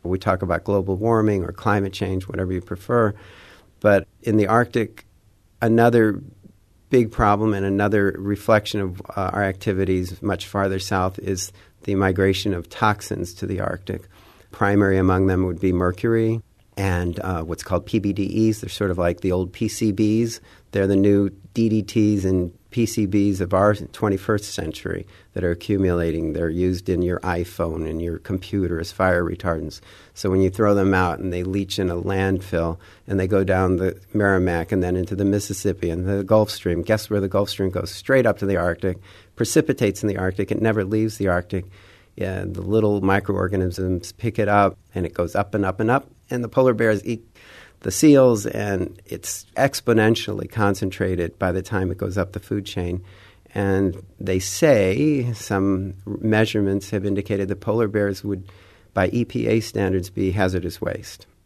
We talk about global warming or climate change, whatever you prefer. But in the Arctic, another big problem and another reflection of our activities much farther south is the migration of toxins to the Arctic. Primary among them would be mercury and what's called PBDEs. They're sort of like the old PCBs. They're the new DDTs and PCBs of our 21st century that are accumulating. They're used in your iPhone and your computer as fire retardants. So when you throw them out and they leach in a landfill and they go down the Merrimack and then into the Mississippi and the Gulf Stream, guess where the Gulf Stream goes? Straight up to the Arctic, precipitates in the Arctic. It never leaves the Arctic. Yeah, the little microorganisms pick it up and it goes up and up and up. And the polar bears eat the seals, and it's exponentially concentrated by the time it goes up the food chain. And they say, some measurements have indicated that polar bears would, by EPA standards, be hazardous waste.